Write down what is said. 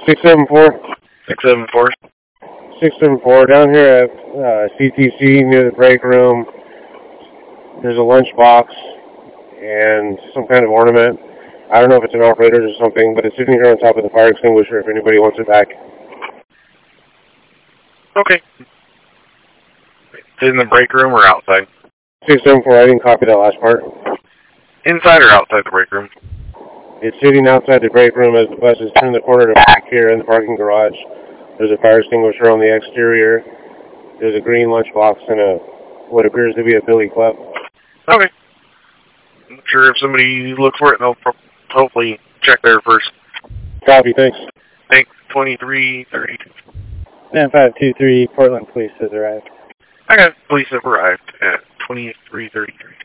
674. 674. 674, down here at CTC near the break room. There's a lunch box and some kind of ornament. I don't know if it's an operator's or something, but it's sitting here on top of the fire extinguisher if anybody wants it back. Okay. In the break room or outside? 674, I didn't copy that last part. Inside or outside the break room? It's sitting outside the break room as the buses turn the corner to back here in the parking garage. There's a fire extinguisher on the exterior. There's a green lunchbox and what appears to be a billy club. Okay. I'm sure if somebody looks for it, they'll hopefully check there first. Copy, thanks. Thanks, 2332. 9523, Portland Police has arrived. I got police have arrived at 2333.